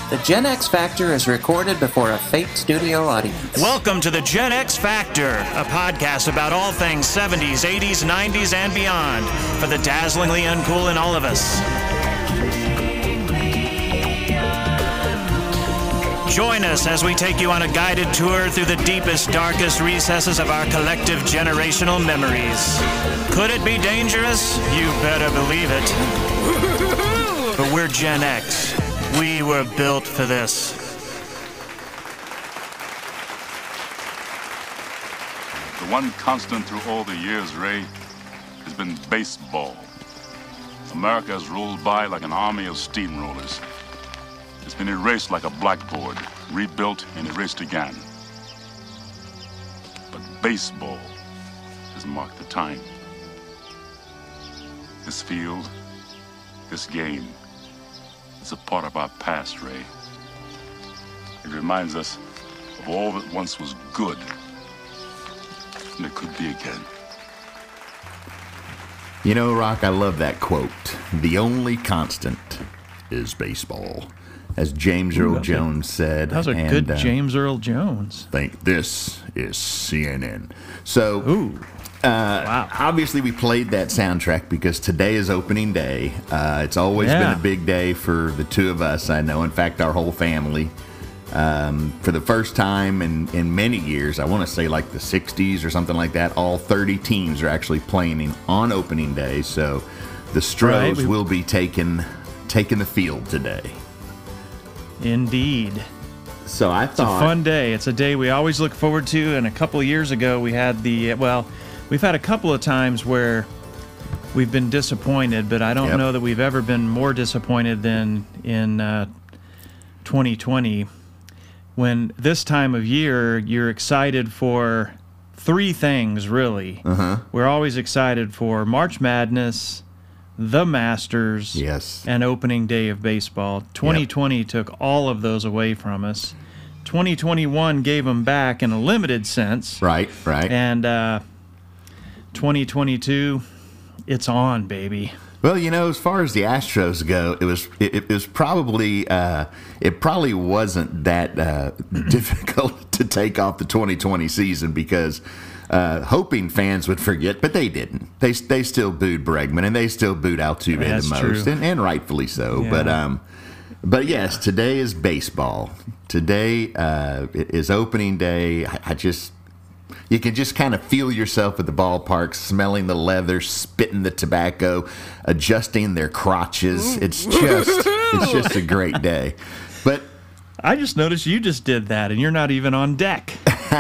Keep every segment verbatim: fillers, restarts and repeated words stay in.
The Gen X Factor is recorded before a fake studio audience. Welcome to the Gen X Factor, a podcast about all things seventies, eighties, nineties, and beyond for the dazzlingly uncool in all of us. Join us as we take you on a guided tour through the deepest, darkest recesses of our collective generational memories. Could it be dangerous? You better believe it. But we're Gen X. We were built for this. The one constant through all the years, Ray, has been baseball. America has rolled by like an army of steamrollers. It's been erased like a blackboard, rebuilt and erased again. But baseball has marked the time. This field, this game, is a part of our past, Ray. It reminds us of all that once was good, and it could be again. You know, Rock, I love that quote. The only constant is baseball, as James Earl Jones said. That was a and, good uh, James Earl Jones. Think this is C N N. So, Ooh. Uh, Wow. Obviously, we played that soundtrack because today is opening day. Uh, it's always Yeah. been a big day for the two of us, I know. In fact, our whole family. Um, for the first time in, in many years, I want to say like the sixties or something like that, all thirty teams are actually playing on opening day. So the Stros Right, we- will be taking, taking the field today. Indeed. So I It's a thought... fun day. It's a day we always look forward to. And a couple of years ago, we had the, well, we've had a couple of times where we've been disappointed, but I don't Yep. know that we've ever been more disappointed than in uh, twenty twenty, when this time of year you're excited for three things, really. Uh-huh. We're always excited for March Madness, the Masters, Yes. and opening day of baseball. twenty twenty took all of those away from us. twenty twenty-one gave them back in a limited sense. Right, right. And uh, twenty twenty-two, it's on, baby. Well, you know, as far as the Astros go, it was it, it was probably uh, it probably wasn't that uh, difficult to take off the twenty twenty season because uh, hoping fans would forget, but they didn't. They they still booed Bregman and they still booed Altuve That's the most, true. and, and rightfully so. Yeah. But um, but yes, today is baseball. Today uh, is opening day. I, I just. You can just kind of feel yourself at the ballpark, smelling the leather, spitting the tobacco, adjusting their crotches. It's just, it's just a great day. But I just noticed you just did that, and you're not even on deck.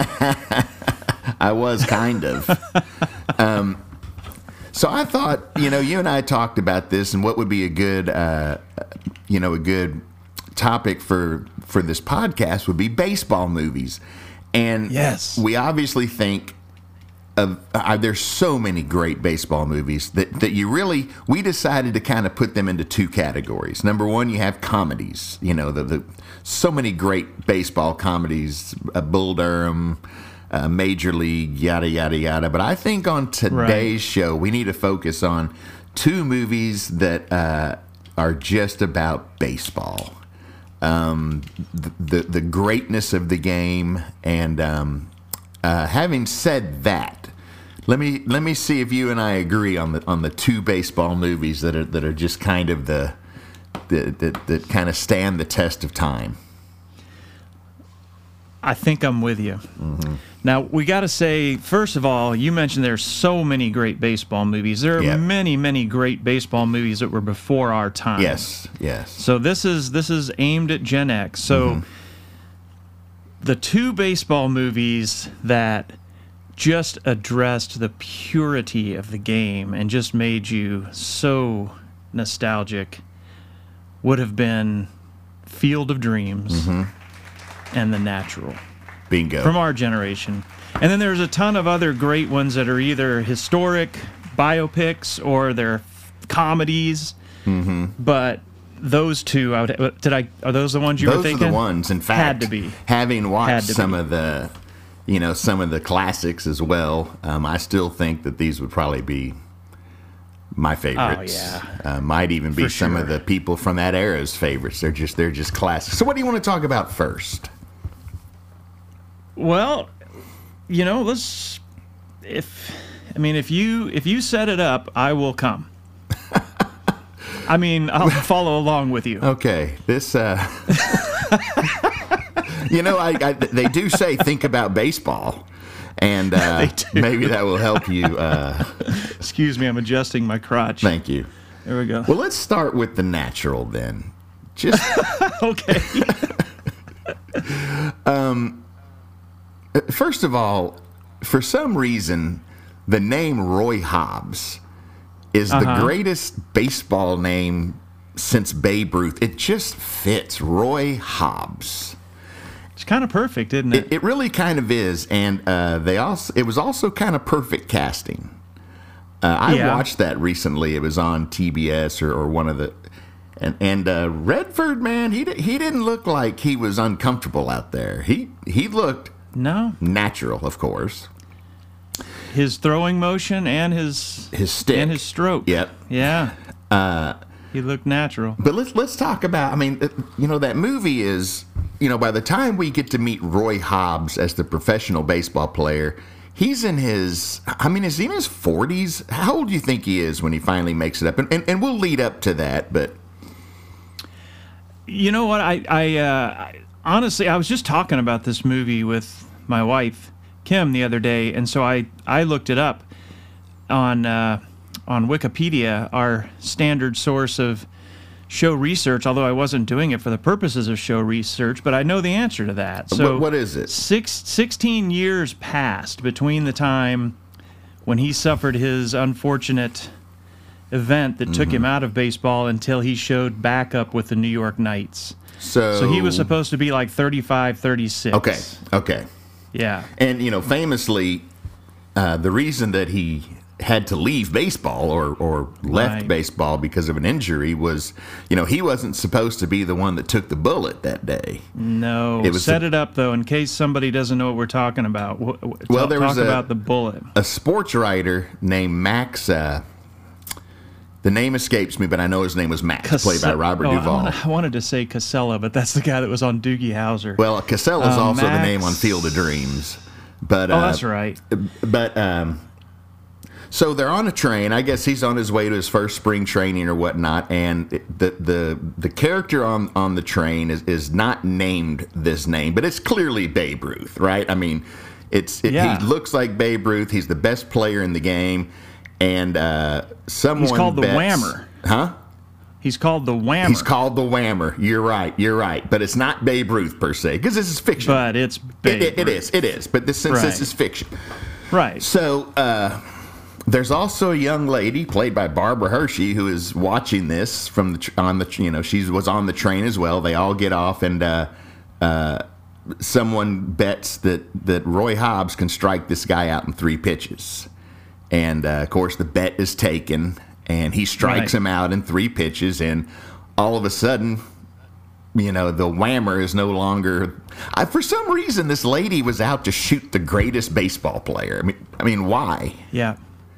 I was kind of. um, so I thought, you know, you and I talked about this, and what would be a good, uh, you know, a good topic for for this podcast would be baseball movies. And Yes. we obviously think of uh, there's so many great baseball movies that, that you really we decided to kind of put them into two categories. Number one, you have comedies. You know, the, the so many great baseball comedies, uh, Bull Durham, uh, Major League, yada yada yada. But I think on today's Right. show, we need to focus on two movies that uh, are just about baseball. Um, the, the the greatness of the game, and um, uh, having said that, let me let me see if you and I agree on the on the two baseball movies that are that are just kind of the, the that that kind of stand the test of time. I think I'm with you. Mm-hmm. Now, we got to say, first of all, you mentioned there's so many great baseball movies. There are Yep. many, many great baseball movies that were before our time. Yes, yes. So this is this is aimed at Gen X. So Mm-hmm. the two baseball movies that just addressed the purity of the game and just made you so nostalgic would have been Field of Dreams Mm-hmm. and The Natural Bingo. from our generation. And then there's a ton of other great ones that are either historic biopics or they're comedies. Mm-hmm. But those two, I would, did I? Are those the ones you Those were are thinking? the ones. In fact, Had to be. having Had watched to some be. of the, you know, some of the classics as well, um, I still think that these would probably be my favorites. Oh, yeah. Uh, might even be For some of sure. the people from that era's favorites. They're just they're just classics. So what do you want to talk about first? Well, you know, let's if I mean if you if you set it up, I will come. I mean, I'll follow along with you. Okay, this. Uh, you know, I, I they do say think about baseball, and uh, They do. maybe that will help you. Uh, Excuse me, I'm adjusting my crotch. thank you. There we go. Well, let's start with the natural then. Just Okay. first of all, for some reason, the name Roy Hobbs is the Uh-huh. greatest baseball name since Babe Ruth. It just fits. Roy Hobbs. It's kind of perfect, isn't it? It, it really kind of is, and uh, they also it was also kind of perfect casting. Uh, I Yeah. watched that recently. It was on T B S or, or one of the, and and uh, Redford, man, he di- he didn't look like he was uncomfortable out there. He he looked No. natural, of course. His throwing motion and his His stick. and his stroke. Yep. Yeah. Uh, he looked natural. But let's let's talk about. I mean, uh, you know, that movie is. You know, by the time we get to meet Roy Hobbs as the professional baseball player, he's in his. I mean, is he in his forties? How old do you think he is when he finally makes it up? And and, and we'll lead up to that. But You know what? I, I, uh, I honestly, I was just talking about this movie with my wife, Kim, the other day, and so I, I looked it up on uh, on Wikipedia, our standard source of show research. Although I wasn't doing it for the purposes of show research, but I know the answer to that. So what, what is it? Six, sixteen years passed between the time when he suffered his unfortunate event that took him out of baseball until he showed back up with the New York Knights. So, So he was supposed to be like thirty-five, thirty-six. Okay, okay. Yeah. And you know, famously, uh, the reason that he had to leave baseball or or left Right. baseball because of an injury was, you know, he wasn't supposed to be the one that took the bullet that day. No. It was Set a- it up, though, in case somebody doesn't know what we're talking about. W- w- Well, talk, there was talk a- about the bullet. A sports writer named Max. Uh, the name escapes me, but I know his name was Max, played by Case- Robert oh, I Duvall. wanna- I wanted to say Casella, but that's the guy that was on Doogie Howser. Well, Casella's Uh, also the Max- name on Field of Dreams. But oh, uh, that's right. But um, so they're on a train. I guess he's on his way to his first spring training or whatnot. And it- the the the character on, on the train is, is not named this name, but it's clearly Babe Ruth, right? I mean, it's it, Yeah. he looks like Babe Ruth. He's the best player in the game, and uh, someone He's called the bets- Whammer. huh? He's called the Whammer. He's called the Whammer. You're right. You're right. But it's not Babe Ruth per se, because this is fiction. But it's It, Babe it, it Ruth. is. It is. But this, since Right. this is fiction. Right. So uh, there's also a young lady played by Barbara Hershey who is watching this from the tr- on the tr- you know she was on the train as well. They all get off, and uh, uh, someone bets that that Roy Hobbs can strike this guy out in three pitches, and uh, of course the bet is taken, and he strikes Right. him out in three pitches, and all of a sudden, you know, the Whammer is no longer. I, for some reason, this lady was out to shoot the greatest baseball player. I mean, I mean, why? Yeah.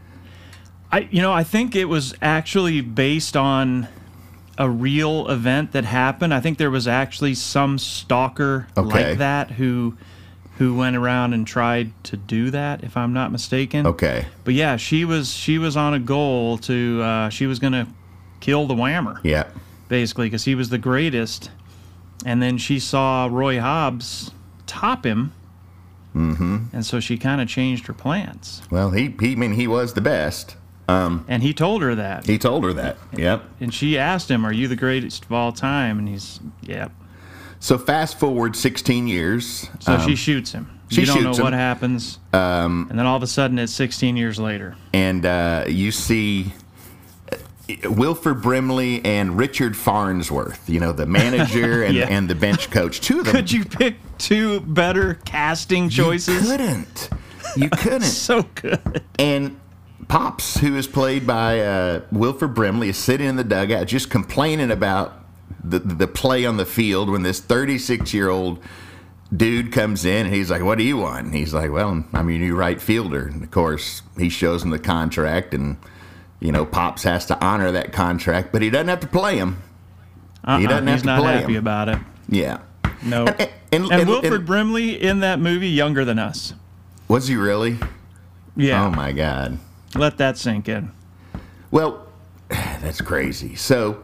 I you know, I think it was actually based on a real event that happened. I think there was actually some stalker Okay. like that who who went around and tried to do that, if I'm not mistaken. Okay. But yeah, she was she was on a goal to uh, she was going to kill the Whammer, Yeah. basically, because he was the greatest. And then she saw Roy Hobbs top him. Mm-hmm. And so she kind of changed her plans. Well, he, he, I mean, he was the best. Um, And he told her that. he told her that. Yep. And she asked him, "Are you the greatest of all time?" And he's, "Yep." So fast forward sixteen years. So um, she shoots him. she you don't shoots know what him. happens. Um, and then all of a sudden, it's sixteen years later. and uh, you see uh, Wilford Brimley and Richard Farnsworth, you know, the manager and, Yeah. and the bench coach. Two of them. Could you pick two better casting You choices? couldn't. You couldn't. So good. And Pops, who is played by uh, Wilford Brimley, is sitting in the dugout just complaining about the the play on the field when this thirty-six-year-old dude comes in and he's like, "What do you want?" And he's like, "Well, I'm your new right fielder." And of course, he shows him the contract, and you know, Pops has to honor that contract, but he doesn't have to play him. Uh-uh, he doesn't have he's to not play happy him. about it. Yeah. No. And, and, And, and- Wilford and- Brimley in that movie, younger than us. was he really? Yeah. Oh my God. Let that sink in. Well, that's crazy. So,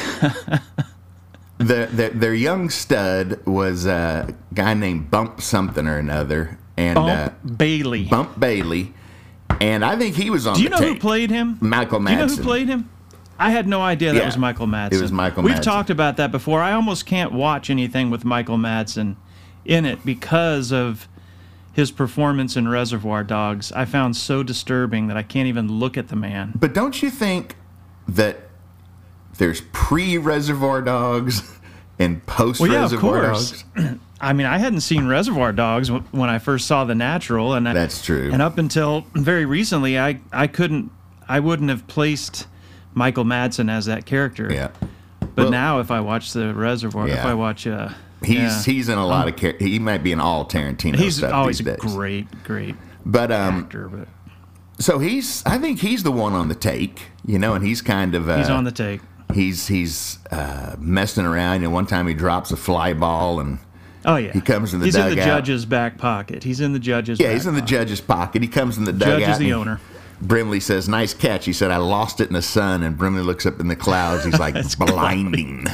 the, the their young stud was a guy named Bump something or another, and Bump uh, Bailey. Bump Bailey, and I think he was on. Do you the know who tape. played him? Michael Madsen. Do you know who played him? I had no idea that Yeah, was Michael Madsen. it was Michael We've Madsen. talked about that before. I almost can't watch anything with Michael Madsen in it because of his performance in Reservoir Dogs. I found so disturbing that I can't even look at the man. But don't you think that there's pre-Reservoir Dogs and Well, yeah, of post-Reservoir course. Dogs? I mean, I hadn't seen Reservoir Dogs w- when I first saw The Natural, and I, That's true. And up until very recently, I I couldn't, I wouldn't have placed Michael Madsen as that character. Yeah. But Well- now, if I watch the Reservoir, if Yeah. I watch, uh, He's yeah. he's in a lot of char- he might be in all Tarantino he's stuff always these a days. great, great But um, actor. But so he's I think he's the one on the take, you know, and he's kind of uh, he's on the take. he's he's uh, messing around. You know, one time he drops a fly ball and Oh yeah, he comes in the He's in the dugout. judge's back pocket. He's in the judge's. yeah, back he's in the pocket. judge's pocket. He comes in the Judge dugout. is the and owner. Brimley says, "Nice catch." He said, "I lost it in the sun." And Brimley looks up in the clouds. He's like, blinding.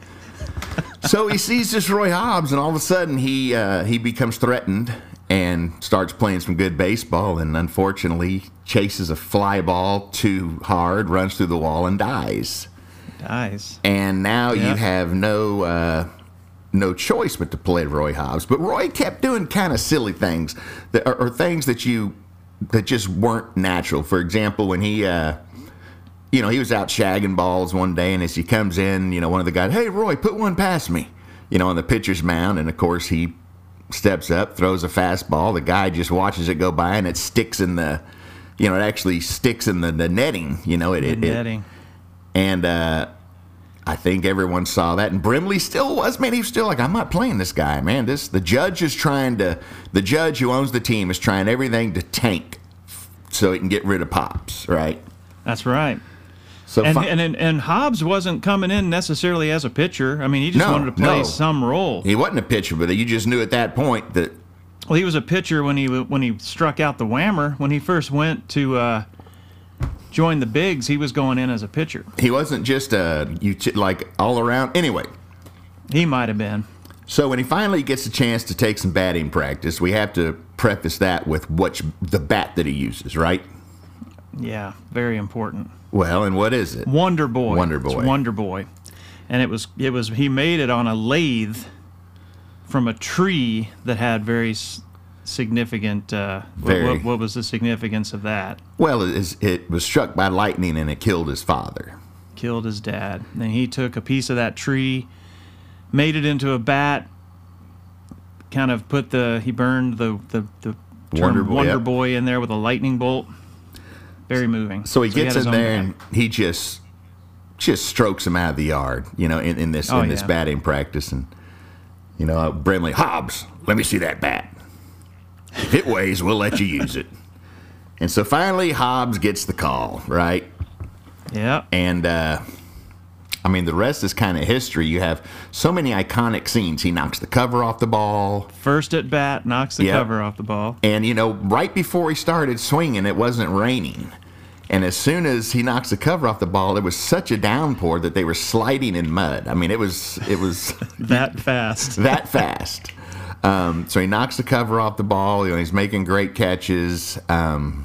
So he sees this Roy Hobbs, and all of a sudden he uh, he becomes threatened and starts playing some good baseball, and unfortunately chases a fly ball too hard, runs through the wall, and dies. Dies. And now Yeah. you have no uh, no choice but to play Roy Hobbs. But Roy kept doing kind of silly things, that, or, or things that you that just weren't natural. For example, when he. Uh, You know, he was out shagging balls one day, and as he comes in, you know, one of the guys, "Hey, Roy, put one past me," you know, on the pitcher's mound. And, of course, he steps up, throws a fastball. The guy just watches it go by, and it sticks in the, you know, it actually sticks in the, the netting, you know. It, The it, it- netting. and uh, I think everyone saw that. And Brimley still was, man, he was still like, "I'm not playing this guy, man. This The judge is trying to, the judge who owns the team is trying everything to tank so he can get rid of Pops, right?" That's right. So And, fi- and and and Hobbs wasn't coming in necessarily as a pitcher. I mean, he just No, wanted to play no. some role. He wasn't a pitcher, but you just knew at that point that Well, he was a pitcher when he w- when he struck out the whammer. When he first went to uh, join the Bigs, he was going in as a pitcher. he wasn't just a you like all around. Anyway, He might have been. so when he finally gets a chance to take some batting practice, we have to preface that with which the bat that he uses, right? Yeah, very important. Well, and what is it? Wonder Boy. Wonder It's Boy. Wonder Boy. And it was it was he made it on a lathe from a tree that had very s- significant. Uh, what- Very. What, what was the significance of that? Well, it, is, it was struck by lightning and it killed his father. Killed his dad. And he took a piece of that tree, made it into a bat. Kind of put the he burned the the the term Wonder Boy, Wonder yep. Boy in there with a lightning bolt. Very moving. So he had gets his in own there bat. and he just just strokes him out of the yard, you know, in, in this Oh, in this yeah. batting practice. And you know, uh, Brimley, "Hobbs, let me see that bat. If it weighs, we'll let you use it." And so finally, Hobbs gets the call, right? Yeah. And uh, I mean, the rest is kind of history. You have so many iconic scenes. He knocks the cover off the ball. First at bat, knocks the Yep. cover off the ball. And, you know, right before he started swinging, it wasn't raining. And as soon as he knocks the cover off the ball, it was such a downpour that they were sliding in mud. I mean, it was it was That fast. that fast. Um, so he knocks the cover off the ball. You know, he's making great catches. Um,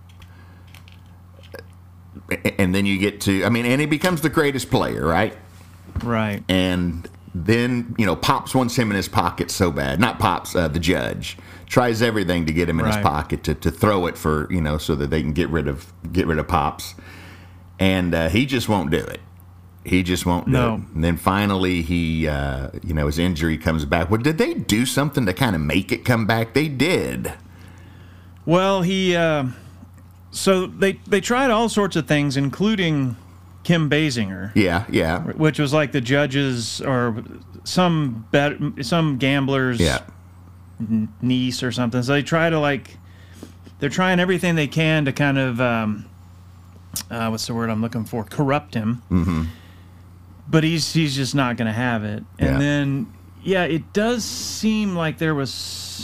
and then you get to, I mean, and he becomes the greatest player, right? Right. And then, you know, Pops wants him in his pocket so bad. Not Pops, uh, the judge. Tries everything to get him in his Right. pocket to, to throw it for, you know, so that they can get rid of get rid of Pops. And uh, he just won't do it. He just won't do No. it. And then finally he, uh, you know, his injury comes back. Well, did they do something to kind of make it come back? They did. Well, he. Uh, so they they tried all sorts of things, including Kim Basinger, Yeah, yeah, which was like the judge's or some bet, some gambler's yeah. niece or something. So they try to like, they're trying everything they can to kind of um, uh, what's the word I'm looking for? Corrupt him. Mm-hmm. But he's he's just not going to have it. And Yeah. then, yeah, it does seem like there was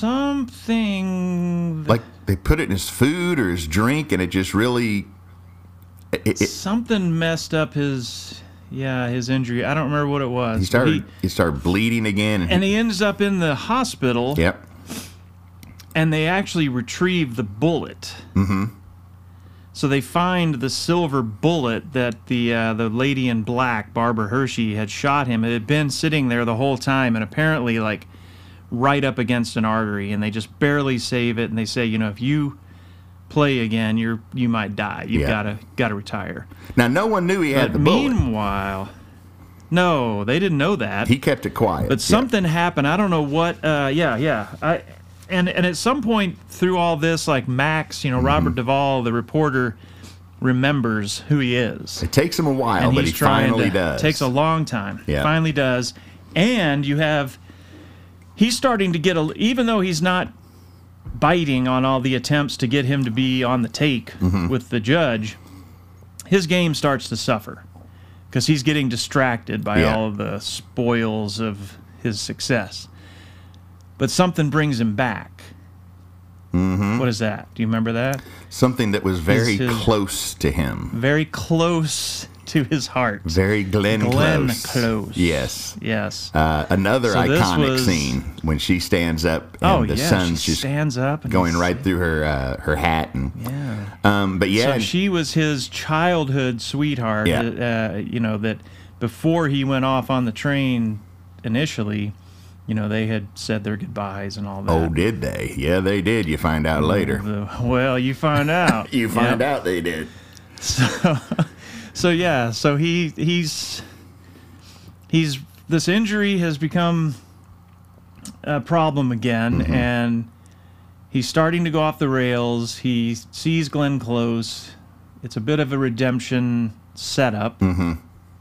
something, that, Like they put it in his food or his drink, and it just really. It, it, something messed up his, yeah, his injury. I don't remember what it was. he but started. he- He, started bleeding again. and he ends up in the hospital. Yep. And they actually retrieve the bullet. Mm-hmm. So they find the silver bullet that the uh, the lady in black, Barbara Hershey, had shot him. It had been sitting there the whole time, and apparently, like, right up against an artery. And they just barely save it. And they say, you know, if you play again, you're you might die. You've Yeah. gotta gotta retire. Now, no one knew he had But the bullet. meanwhile, no, they didn't know that. He kept it quiet. But something happened. I don't know what. Uh, yeah, yeah. I, and and at some point through all this, like Max, you know, Mm-hmm. Robert Duvall, the reporter, remembers who he is, It takes him a while, and but he's he trying finally to. does. Takes a long time. Yeah. Finally does, and you have. He's starting to get a. Even though he's not biting on all the attempts to get him to be on the take Mm-hmm. with the judge, his game starts to suffer because he's getting distracted by Yeah. all of the spoils of his success. But something brings him back. Mm-hmm. What is that? Do you remember that? Something that was very his- close to him. Very close to his heart. Very Glenn, Glenn Close. Close. Yes. Yes. Uh, another So this iconic was- scene when she stands up and oh the yeah, sun's she just stands up and going he's- right through her uh, her hat and Yeah. um, but yeah, So and- she was his childhood sweetheart. Yeah. Uh, you know, that before he went off on the train initially, you know, they had said their goodbyes and all that. oh, did they? Yeah, they did. You find out later. The- well, you find out. You find Yep. out they did. So, so yeah, so he he's he's this injury has become a problem again, Mm-hmm. and he's starting to go off the rails. He sees Glenn Close. It's a bit of a redemption setup, mm-hmm.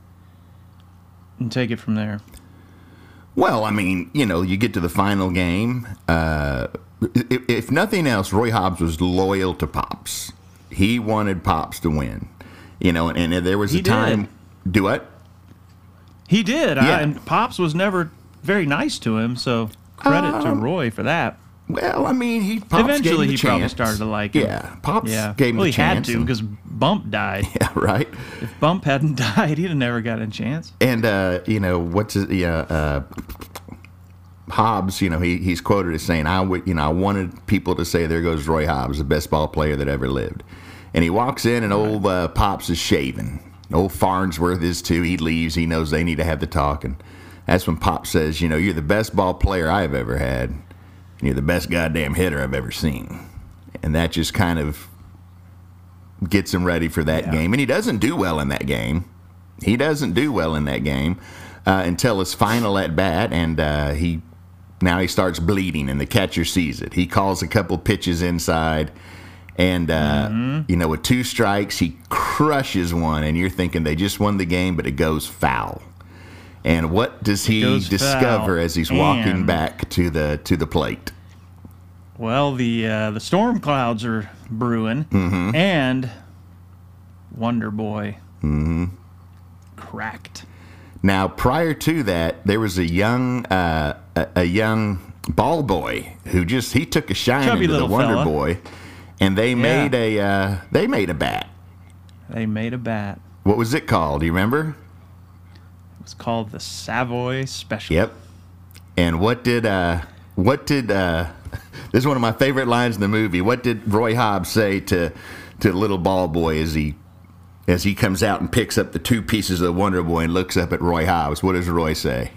and take it from there. Well, I mean, you know, you get to the final game. Uh, if, if nothing else, Roy Hobbs was loyal to Pops. He wanted Pops to win. You know, and, and there was He a time. did. Do what? He did, Yeah. I, and Pops was never very nice to him. So credit to Um, Roy for that. Well, I mean, he Pops Eventually, gave him he the probably chance. started to like him. Yeah, Pops Yeah, gave him well, the he had chance. to and- because Bump died. yeah, right. If Bump hadn't died, he'd have never got a chance. And uh, you know what's his, yeah, uh, Hobbs. You know he he's quoted as saying, "I would, you know, I wanted people to say there goes Roy Hobbs, the best ball player that ever lived." And he walks in, and old uh, Pops is shaving. Old Farnsworth is too. He leaves. He knows they need to have the talk, and that's when Pop says, "You know, you're the best ball player I've ever had. And you're the best goddamn hitter I've ever seen." And that just kind of gets him ready for that Yeah. game. And he doesn't do well in that game. He doesn't do well in that game uh, until his final at bat, and uh, he now he starts bleeding, and the catcher sees it. He calls a couple pitches inside, and uh, Mm-hmm. you know, with two strikes, he crushes one, and you're thinking they just won the game, but it goes foul. And what does he goes discover foul. as he's walking And- back to the to the plate? Well, the uh, the storm clouds are brewing, Mm-hmm. and Wonder Boy Mm-hmm. cracked. Now, prior to that, there was a young uh, a, a young ball boy who just he took a shine Chubby into the little Wonder fella. Boy, and they made a uh, they made a bat. They made a bat. What was it called? Do you remember? It was called the Savoy Special. Yep. And what did uh, what did uh, this is one of my favorite lines in the movie. What did Roy Hobbs say to to the little ball boy as he as he comes out and picks up the two pieces of the Wonder Boy and looks up at Roy Hobbs? What does Roy say?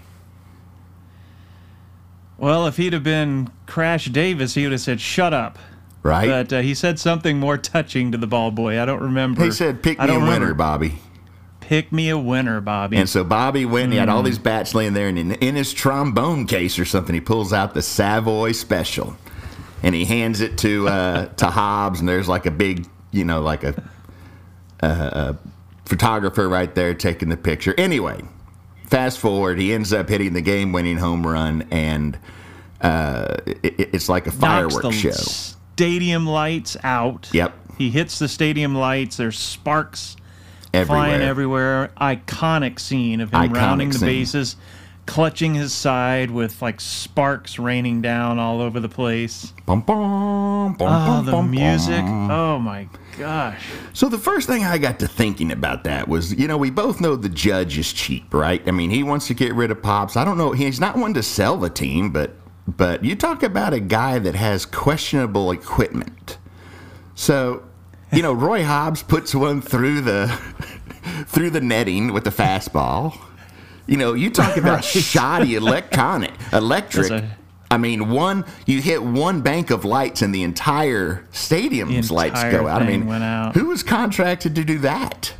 Well, if he'd have been Crash Davis, he would have said, "Shut up." Right? But uh, he said something more touching to the ball boy. I don't remember. he said, "Pick I me a don't winner, remember. Bobby." Pick me a winner, Bobby. And so Bobby went and he had Hmm. all these bats laying there, and in, in his trombone case or something, he pulls out the Savoy Special, and he hands it to uh, to Hobbs, and there's like a big, you know, like a, a, a photographer right there taking the picture. Anyway, fast forward, he ends up hitting the game-winning home run, and uh, it, it's like a Knocks fireworks the show. stadium lights out. Yep. He hits the stadium lights. There's sparks Everywhere. flying everywhere. Iconic scene of him Iconic rounding the scene. bases, clutching his side with like sparks raining down all over the place. Bum, bum, bum, Oh, bum, the bum, music. bum. Oh my gosh. So the first thing I got to thinking about that was, you know, we both know the judge is cheap, right? I mean, he wants to get rid of Pops. I don't know. He's not one to sell the team, but but you talk about a guy that has questionable equipment. So, you know, Roy Hobbs puts one through the through the netting with the fastball. You know, you talk about Right. shoddy electronic, electric. That's a- I mean, one you hit one bank of lights and the entire stadium's The lights entire go out. I thing mean, went out. who was contracted to do that?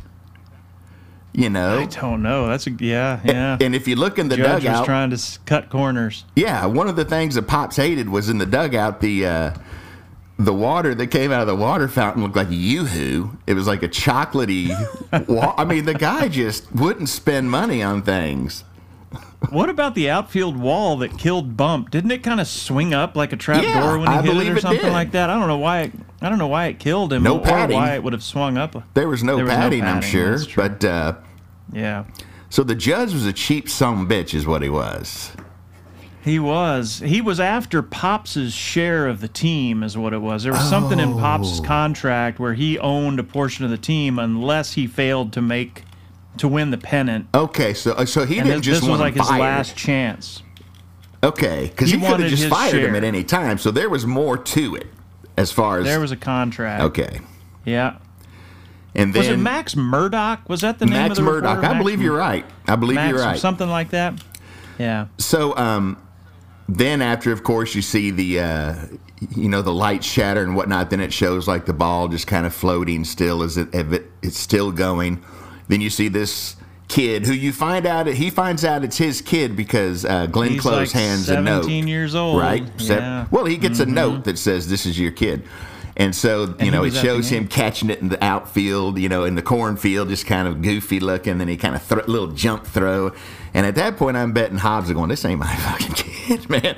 You know, I don't know. That's a yeah, yeah. and if you look in the Judge was dugout, trying to s- cut corners. yeah, one of the things that Pops hated was in the dugout the uh, the water that came out of the water fountain looked like Yoo-hoo. It was like a chocolatey. wa- I mean, the guy just wouldn't spend money on things. What about the outfield wall that killed Bump? Didn't it kind of swing up like a trap Yeah, door when he I hit it believe or it something did. like that? I don't know why. It, I don't know why it killed him. No or padding. why it would have swung up. There was no There was no padding, I'm padding, sure, that's true. but. Uh, Yeah, So the judge was a cheap son of a bitch, is what he was. he was. He was after Pops's share of the team, is what it was. There was something in Pops's Oh. contract where he owned a portion of the team unless he failed to make to win the pennant. Okay, so uh, so he And didn't this, just this was want like him his fired. last chance. Okay, because He he, could have wanted just his fired him share. at any time. So there was more to it, as far as There was a contract. okay. Yeah. And then Was it Max Murdoch? Was that the name Max of the Murdoch. reporter? I Max believe you're right. I believe Max you're or right. something like that. Yeah. So um, then after, of course, you see the uh, you know the lights shatter and whatnot. Then it shows like the ball just kind of floating still as it, if it it's still going. Then you see this kid who you find out he finds out it's his kid because uh, Glenn He's Close like hands a note. seventeen years old. Right? Se- Yeah. Well, he gets a note that says this is your kid. And so, you he know, it was at the shows game. him catching it in the outfield, you know, in the cornfield, just kind of goofy looking. Then he kind of th- little jump throw. And at that point, I'm betting Hobbs are going, this ain't my fucking kid, man.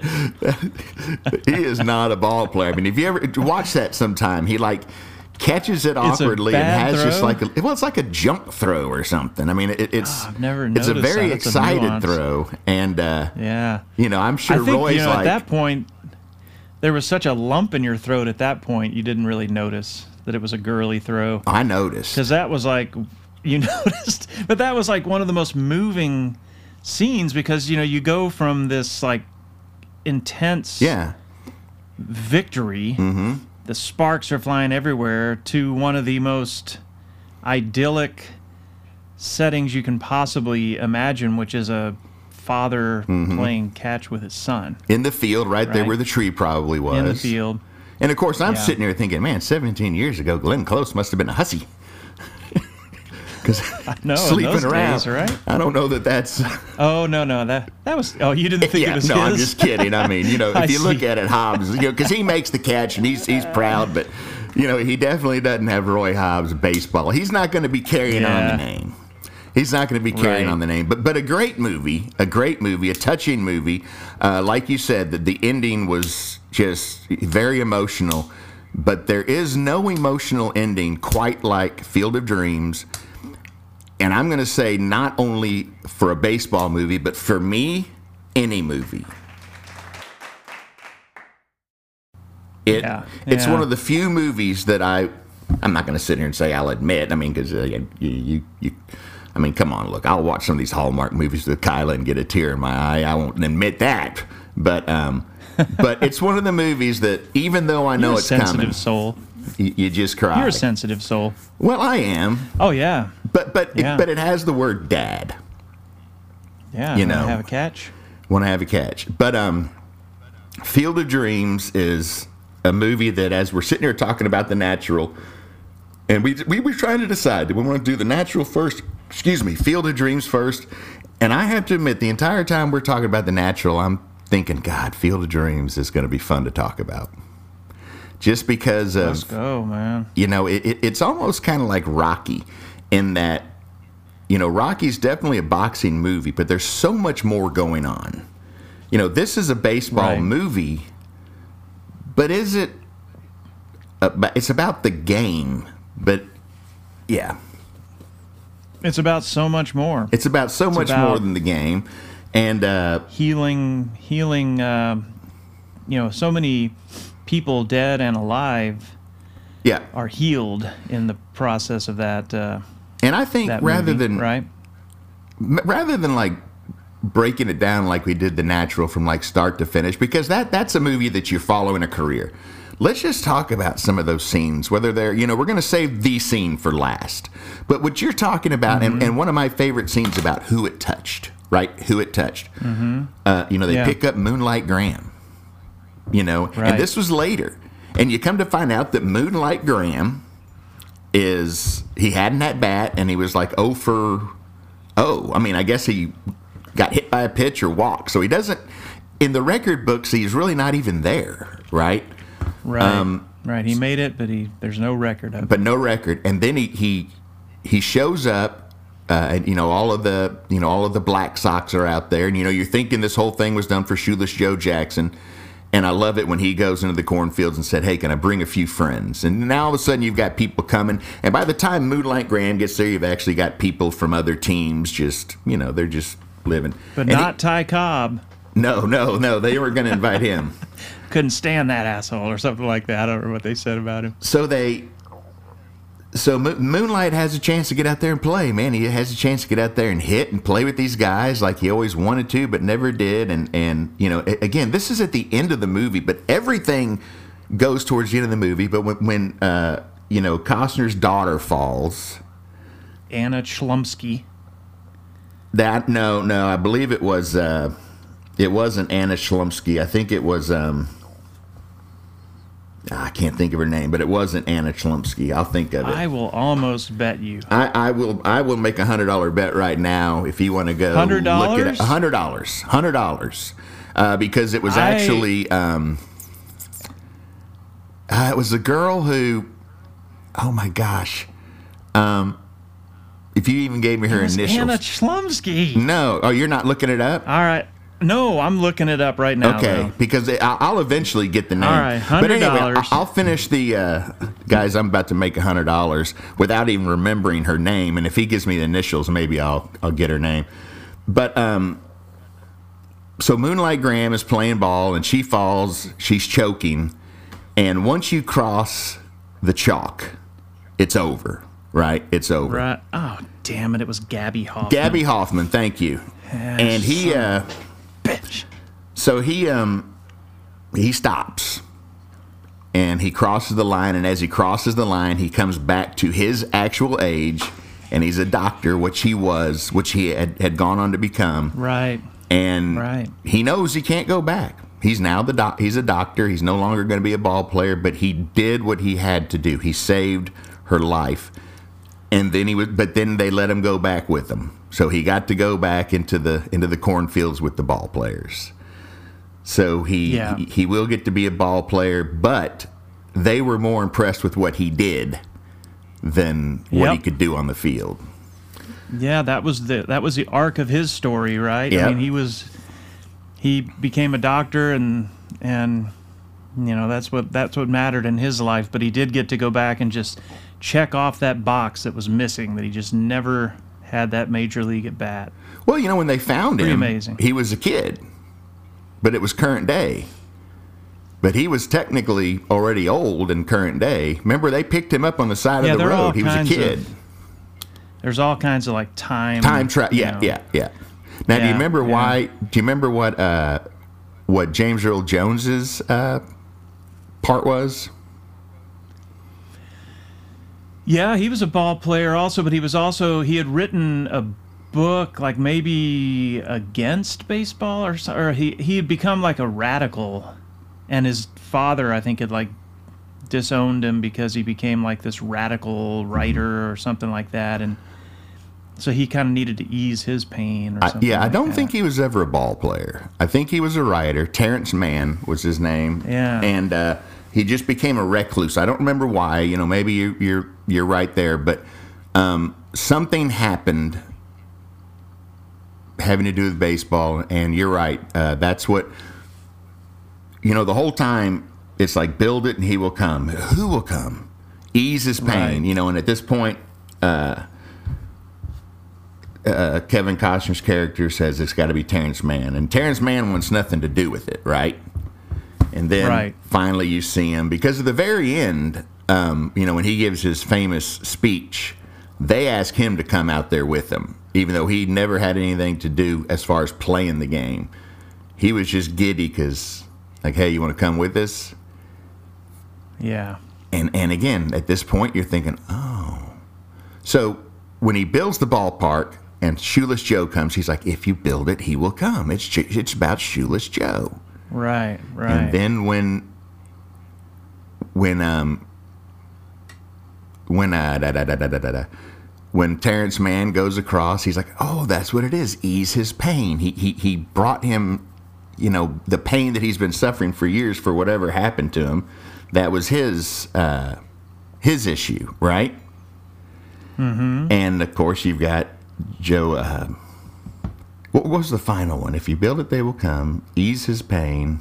He is not a ball player. I mean, if you ever watch that sometime, he like catches it It's a awkwardly and bad has just throw? like a, well, it's like a jump throw or something. I mean, it, it's Oh, I've never it's a noticed very that. That's a excited nuance. throw, and uh, Yeah. you know, I'm sure I think, Roy's you know, like. at that point, there was such a lump in your throat at that point, you didn't really notice that it was a girly throw. I noticed. Because that was like, you noticed, but that was like one of the most moving scenes because, you know, you go from this like intense Yeah. victory, the sparks are flying everywhere, to one of the most idyllic settings you can possibly imagine, which is a father playing catch with his son In the field, right, there Right. where the tree probably was. in the field. And of course, I'm Yeah. sitting here thinking, man, seventeen years ago, Glenn Close must have been a hussy. Because No, in sleeping those around, days, right? I don't know that that's. Oh no, no, that that was. Oh, you didn't think yeah, it was no, his? I'm just kidding. I mean, you know, I if you look see. at it, Hobbs, you know, because he makes the catch and he's he's proud, but you know, he definitely doesn't have Roy Hobbs baseball. He's not going to be carrying on Yeah. the name. He's not going to be carrying Right. on the name, but but a great movie, a great movie, a touching movie. Uh, like you said, that the ending was just very emotional, but there is no emotional ending quite like Field of Dreams. And I'm going to say not only for a baseball movie, but for me, any movie. It Yeah, it's yeah. one of the few movies that I I'm not going to sit here and say I'll admit. I mean, because uh, you, you you I mean, come on, look, I'll watch some of these Hallmark movies with Kyla and get a tear in my eye. I won't admit that, but um, but it's one of the movies that even though I know You're a it's sensitive coming, soul. you, you just cry. You're a sensitive soul. Well, I am, Oh yeah, but but Yeah. it, but it has the word dad. yeah. You wanna know. have a catch. Want to have a catch. But um, Field of Dreams is a movie that, as we're sitting here talking about The Natural, and we we were trying to decide, do we want to do The Natural first? Excuse me, Field of Dreams first. And I have to admit, the entire time we're talking about The Natural, I'm thinking, God, Field of Dreams is going to be fun to talk about. Just because Let's of, go, man. you know, it, it, it's almost kind of like Rocky in that, you know, Rocky's definitely a boxing movie, but there's so much more going on. You know, this is a baseball Right. movie, but is it? about, it's about the game, but yeah, It's about so much more. it's about so It's much about- more than the game, and uh, Healing, healing. Uh, you know, so many people, dead and alive, yeah, are healed in the process of that. Uh, and I think that rather movie, than right. m- rather than like breaking it down like we did The Natural from like start to finish, because that that's a movie that you're following a career. Let's just talk about some of those scenes, whether they're, you know, we're going to save the scene for last. But what you're talking about, Mm-hmm. and, and one of my favorite scenes about Who It Touched, right? Who It Touched. Mm-hmm. Uh, you know, they Yeah. pick up Moonlight Graham, you know, Right. and this was later. And you come to find out that Moonlight Graham is, he hadn't at bat, and he was like oh for oh. I mean, I guess he got hit by a pitch or walked. So he doesn't, in the record books, he's really not even there, right? Right. Um, right. He made it, but he there's no record of it. But no record. And then he he, he shows up, uh, and you know all of the you know all of the Black Sox are out there, and you know you're thinking this whole thing was done for Shoeless Joe Jackson. And I love it when he goes into the cornfields and said, "Hey, can I bring a few friends?" And now all of a sudden you've got people coming. And by the time Moonlight Graham gets there, you've actually got people from other teams. Just you know they're just living. But And he- not Ty Cobb. no, no, no. They were going to invite him. Couldn't stand that asshole or something like that. I don't remember what they said about him. So they, so Mo- Moonlight has a chance to get out there and play. Man, he has a chance to get out there and hit and play with these guys like he always wanted to, but never did. And and you know, a- again, this is at the end of the movie, but everything goes towards the end of the movie. But when, when uh, you know, Costner's daughter falls, Anna Chlumsky. that no, no, I believe it was, uh, it wasn't Anna Chlumsky. I think it was. Um, I can't think of her name, but it wasn't Anna Chlumsky. I'll think of it. I will almost bet you. I, I will. I will make a hundred dollar bet right now if you want to go. one hundred dollars? A hundred dollars. Hundred dollars. Uh, because it was I- actually. Um, uh, it was a girl who. Oh my gosh. Um, if you even gave me her It was initials. Anna Chlumsky. No. Oh, you're not looking it up. All right. No, I'm looking it up right now. Okay, though. because it, I'll I'll eventually get the name. All right, But anyway, one hundred dollars. I- I'll finish the uh, guys. I'm about to make a hundred dollars without even remembering her name, and if he gives me the initials, maybe I'll I'll get her name. But um, so Moonlight Graham is playing ball, and she falls. She's choking, and once you cross the chalk, it's over. Right? It's over. Right. Oh, damn it. It was Gabby Hoffman. Gabby Hoffman, thank you. And he. Uh, Bitch. So he um he stops and he crosses the line, and as he crosses the line, he comes back to his actual age, and he's a doctor, which he was, which he had, had gone on to become. Right. And Right. he knows he can't go back. He's now the doc- he's a doctor. He's no longer going to be a ball player, but he did what he had to do. He saved her life. And then he was, but then they let him go back with them. So he got to go back into the into the cornfields with the ball players. So he, Yeah. he he will get to be a ball player, but they were more impressed with what he did than what he Yep. could do on the field. Yeah, that was the that was the arc of his story, right? Yep. I mean, he was he became a doctor, and and you know that's what that's what mattered in his life. But he did get to go back and just check off that box that was missing, that he just never had that major league at bat. Well, you know, when they found Pretty him, amazing. he was a kid, but it was current day. But he was technically already old in current day. Remember, they picked him up on the side Yeah, of the there are all road. He was a kinds kid. of- There's all kinds of like time Time travel. you Yeah, know. yeah, yeah. Now, do you Yeah, remember yeah. why? Do you remember what uh, what James Earl Jones's uh, part was? Yeah, he was a ball player also, but he was also he had written a book like maybe against baseball or so, or he he had become like a radical, and his father I think had like disowned him because he became like this radical writer or something like that, and so he kind of needed to ease his pain or I, something. yeah, I like don't that. think he was ever a ball player. I think he was a writer. Terrence Mann was his name. Yeah. And uh, he just became a recluse. I don't remember why. You know, maybe you, you're you're right there, but um, something happened having to do with baseball. And you're right. Uh, that's what you know. The whole time it's like build it and he will come. Who will come? Ease his pain, Right. you know. And at this point, uh, uh, Kevin Costner's character says it's got to be Terrence Mann, and Terrence Mann wants nothing to do with it, right? And then Right. finally you see him, because at the very end, um, you know, when he gives his famous speech, they ask him to come out there with them, even though he never had anything to do as far as playing the game. He was just giddy because, like, hey, you want to come with us? Yeah. And and again, at this point, you're thinking, oh. So when he builds the ballpark and Shoeless Joe comes, he's like, if you build it, he will come. It's it's about Shoeless Joe. Right, right. And then when when um when uh da, da, da, da, da, da, da, when Terrence Mann goes across, he's like, oh, that's what it is. Ease his pain. He he he brought him, you know, the pain that he's been suffering for years for whatever happened to him. That was his uh, his issue, right? Mm-hmm. And of course, you've got Joe. Uh, what was the final one? If you build it, they will come. Ease his pain.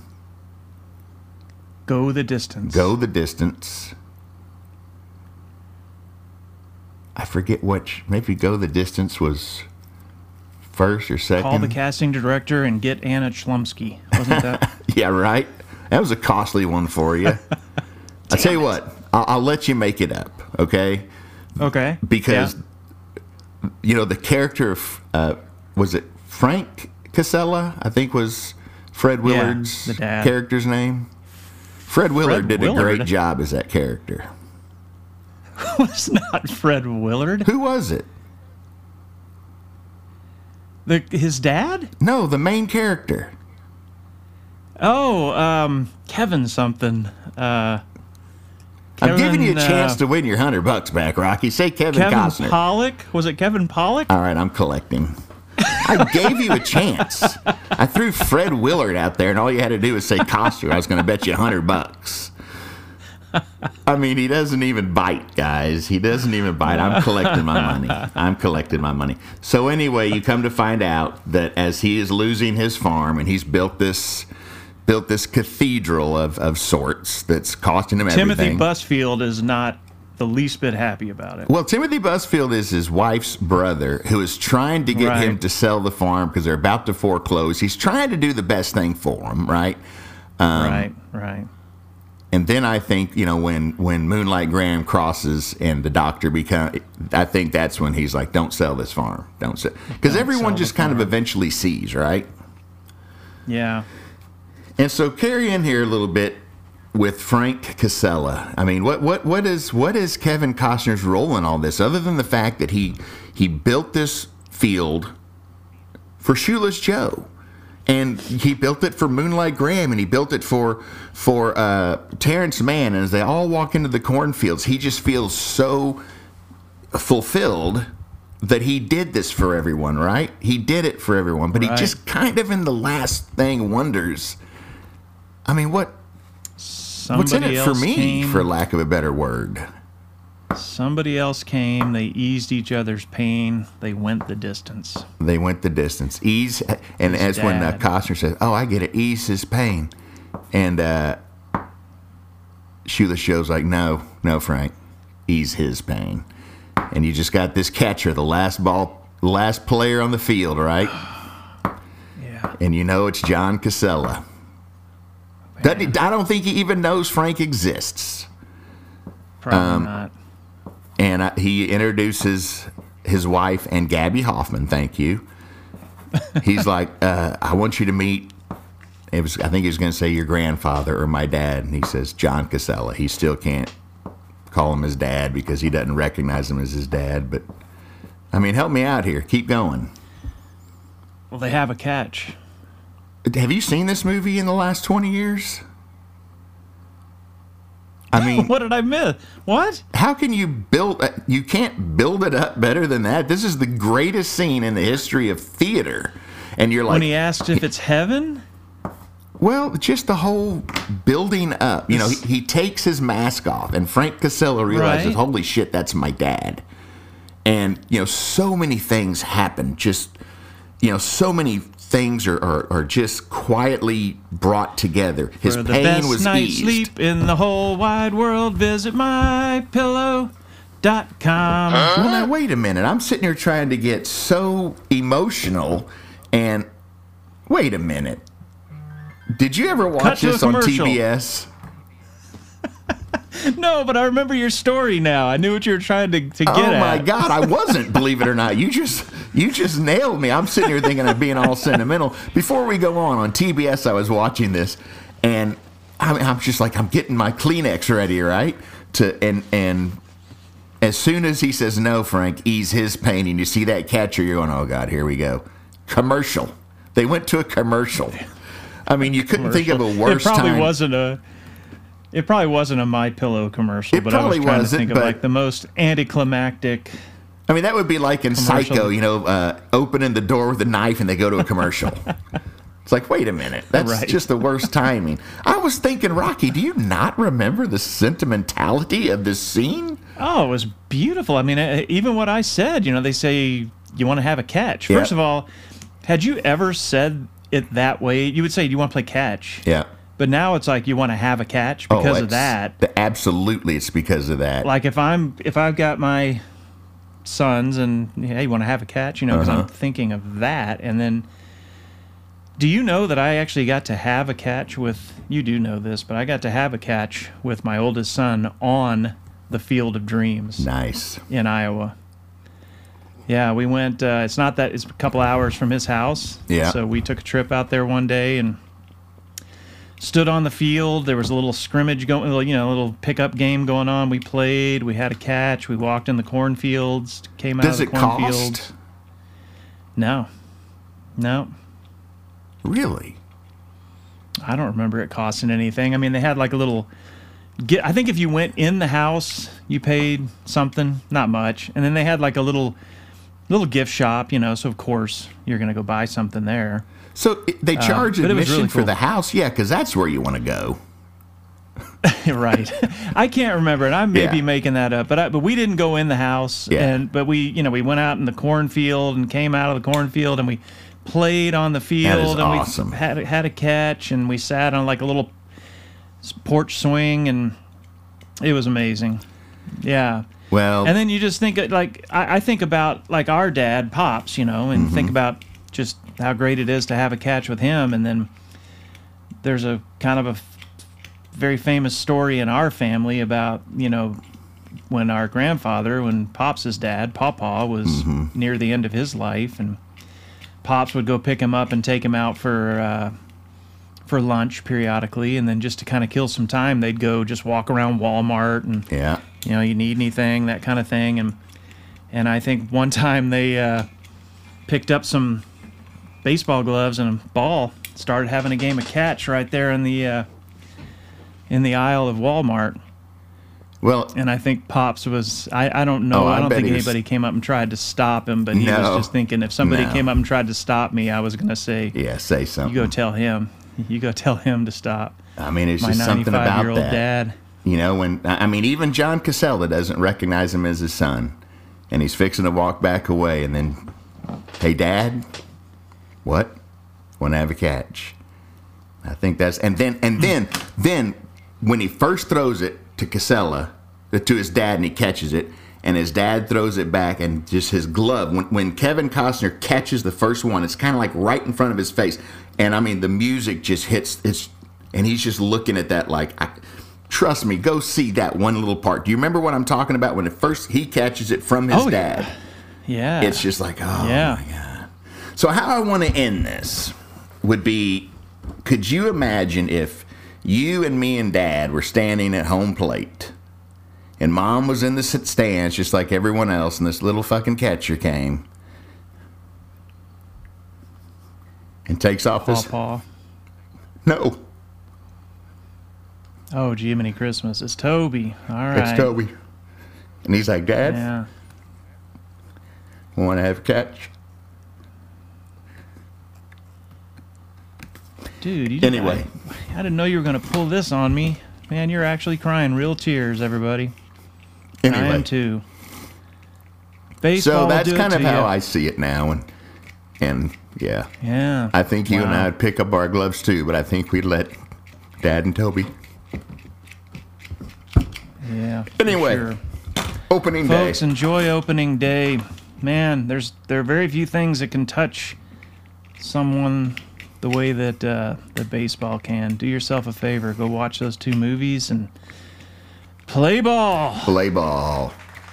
Go the distance. Go the distance. I forget which. Maybe Go the Distance was first or second. Call the casting director and get Anna Chlumsky. Wasn't that? Yeah, right. That was a costly one for you. I tell you what, I'll, I'll let you make it up, okay? Okay. Because Yeah. you know the character of uh, was it Frank Casella? I think was Fred Willard's the dad. character's name. Fred Willard Fred did Willard. a great job as that character. Was not Fred Willard. Who was it? The his dad? No, the main character. Oh, um, Kevin something. Uh, I'm giving you a Kevin, chance uh, to win your hundred bucks back, Rocky. Say Kevin, Kevin Costner. Pollak? Was it Kevin Pollak? All right, I'm collecting. I gave you a chance. I threw Fred Willard out there, and all you had to do was say Costner. I was going to bet you a hundred bucks. I mean, he doesn't even bite, guys. He doesn't even bite. I'm collecting my money. I'm collecting my money. So anyway, you come to find out that as he is losing his farm, and he's built this built this cathedral of, of sorts that's costing him Timothy everything. Busfield is not the least bit happy about it. Well, Timothy Busfield is his wife's brother who is trying to get Right. him to sell the farm because they're about to foreclose. He's trying to do the best thing for him, right? Um, right, right. And then I think, you know, when, when Moonlight Graham crosses and the doctor become, I think that's when he's like, don't sell this farm. Don't sell. Because Don't everyone sell just the kind of farm. eventually sees, right? Yeah. And so carry in here a little bit with Frank Casella. I mean, what what what is what is Kevin Costner's role in all this, other than the fact that he he built this field for Shoeless Joe, and he built it for Moonlight Graham, and he built it for for uh, Terrence Mann. And as they all walk into the cornfields, he just feels so fulfilled that he did this for everyone, right? He did it for everyone, but Right. he just kind of in the last thing wonders. I mean, what Somebody what's in it for else me, came, for lack of a better word? Somebody else came. They eased each other's pain. They went the distance. They went the distance. Ease, and His as when uh, dad. Costner says, "Oh, I get it. Ease his pain," and uh, Shoeless Joe's like, "No, no, Frank, ease his pain." And you just got this catcher, the last ball, last player on the field, right? Yeah. And you know it's John Casella. Doesn't he- I don't think he even knows Frank exists. Probably Um, not. And uh, he introduces his wife and Gabby Hoffman. Thank you. He's like, uh, I want you to meet. It was. I think he was going to say your grandfather or my dad, and he says John Casella. He still can't call him his dad because he doesn't recognize him as his dad. But I mean, help me out here. Keep going. Well, they have a catch. Have you seen this movie in the last twenty years? I mean, What did I miss? What? how can you build? uh, You can't build it up better than that. This is the greatest scene in the history of theater, and you're like, When he asked if it's heaven? well, just the whole building up. You know, he, he takes his mask off, and Frank Casella realizes, Right. holy shit, that's my dad. And you know, so many things happen. Just you know, so many things are, are, are just quietly brought together. His For the pain best was night's eased. sleep in the whole wide world, visit my pillow dot com. Well, now, wait a minute. I'm sitting here trying to get so emotional, and wait a minute. Did you ever Cut watch to a this on T commercial. B S? No, but I remember your story now. I knew what you were trying to, to get Oh at. my God, I wasn't, believe it or not. You just you just nailed me. I'm sitting here thinking of being all sentimental. Before we go on, on T B S, I was watching this, and I'm, I'm just like, I'm getting my Kleenex ready, right? To and and as soon as he says, no, Frank, ease his pain, and you see that catcher, you're going, oh God, here we go. Commercial. They went to a commercial. I mean, you couldn't think of a worse It probably time. wasn't a. It probably wasn't a My Pillow commercial, It but I was probably trying wasn't, to think of but- like the most anticlimactic. I mean, that would be like in Commercial. Psycho, you know, uh, opening the door with a knife and they go to a commercial. It's like, wait a minute. That's Right. just the worst timing. I was thinking, Rocky, do you not remember the sentimentality of this scene? Oh, it was beautiful. I mean, uh, even what I said, you know, they say you want to have a catch. First Yeah. of all, had you ever said it that way? You would say you want to play catch. Yeah. But now it's like you want to have a catch because of it's- that. Absolutely, it's because of that. Like if I'm if I've got my sons and hey, you want to have a catch, you know, because Uh-huh. I'm thinking of that. And then, do you know that I actually got to have a catch with? You do know this, but I got to have a catch with my oldest son on the Field of Dreams Nice. in Iowa. Yeah, we went. Uh, it's not that it's a couple hours from his house. Yeah. So we took a trip out there one day and stood on the field. There was a little scrimmage going, you know, a little pickup game going on. We played. We had a catch. We walked in the cornfields. Came out Does of the it cornfields. cost? No, no, Really? I don't remember it costing anything. I mean, they had like a little. Get. I think if you went in the house, you paid something, not much, and then they had like a little, little gift shop, you know. So of course you're gonna go buy something there. So it- they charge Uh, but it was admission really for cool. the house? Yeah, because that's where you want to go. Right. I can't remember, and I may Yeah. be making that up, but I, but we didn't go in the house, Yeah. and but we you know we went out in the cornfield and came out of the cornfield and we played on the field That is and awesome. we had had a catch and we sat on like a little s- porch swing and it was amazing. Yeah. Well, And then you just think like I, I think about like our dad, Pops, you know, and Mm-hmm. think about just how great it is to have a catch with him. And then there's a kind of a f- very famous story in our family about you know when our grandfather, when Pops' dad, Pawpaw, was Mm-hmm. near the end of his life, and Pops would go pick him up and take him out for uh, for lunch periodically, and then just to kind of kill some time, they'd go just walk around Walmart and yeah. you know, you need anything, that kind of thing. And and I think one time they uh, picked up some baseball gloves and a ball, started having a game of catch right there in the uh, in the aisle of Walmart. Well, And I think Pops was, I, I don't know, Oh, I I don't bet think he was- anybody came up and tried to stop him, but he No. was just thinking if somebody No. came up and tried to stop me, I was going to say, yeah, say something. you go tell him. You go tell him to stop. I mean, it's My just something about ninety-five-year-old that. dad. You know, when I mean, even John Casella doesn't recognize him as his son, and he's fixing to walk back away, and then, hey, Dad, what? Want to have a catch? I think that's and then and then then when he first throws it to Casella, uh, to his dad, and he catches it, and his dad throws it back, and just his glove. When when Kevin Costner catches the first one, it's kind of like right in front of his face, and I mean, the music just hits. It's and he's just looking at that like. I, Trust me, go see that one little part. Do you remember what I'm talking about when at first he catches it from his Oh, yeah. dad? Yeah. It's just like, oh Yeah. my God. So how I want to end this would be, could you imagine if you and me and Dad were standing at home plate and Mom was in the sit- stands just like everyone else and this little fucking catcher came and takes off his... Pawpaw. No, Oh, Jiminy Christmas. It's Toby. All right. it's Toby. And he's like, Dad, Yeah. want to have a catch? Dude, you Anyway. I, I didn't know you were going to pull this on me. Man, you're actually crying real tears, everybody. I Anyway. am too. Baseball So will that's do it kind of to how ya. I see it now, and and Yeah. Yeah. I think you Wow. and I would pick up our gloves too, but I think we'd let Dad and Toby. Yeah. But anyway, for sure. opening Folks, day. enjoy opening day. Man, there's there are very few things that can touch someone the way that uh, that baseball can. Do yourself a favor, go watch those two movies and play ball. Play ball.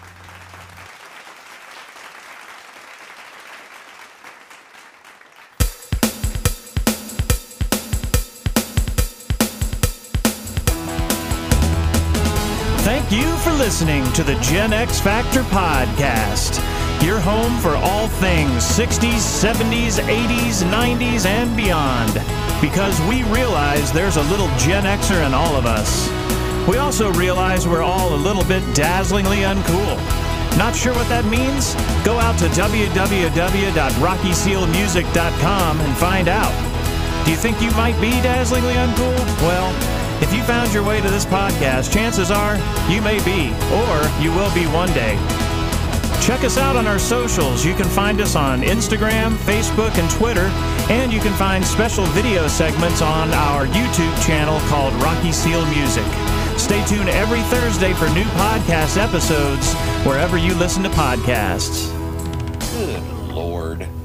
Thank you for listening to the Gen X Factor podcast. Your home for all things sixties, seventies, eighties, nineties, and beyond. Because we realize there's a little Gen Xer in all of us. We also realize we're all a little bit dazzlingly uncool. Not sure what that means? Go out to w w w dot rocky seal music dot com and find out. Do you think you might be dazzlingly uncool? Well, if you found your way to this podcast, chances are you may be, or you will be one day. Check us out on our socials. You can find us on Instagram, Facebook, and Twitter, and you can find special video segments on our YouTube channel called Rocky Seal Music. Stay tuned every Thursday for new podcast episodes wherever you listen to podcasts. Good Lord.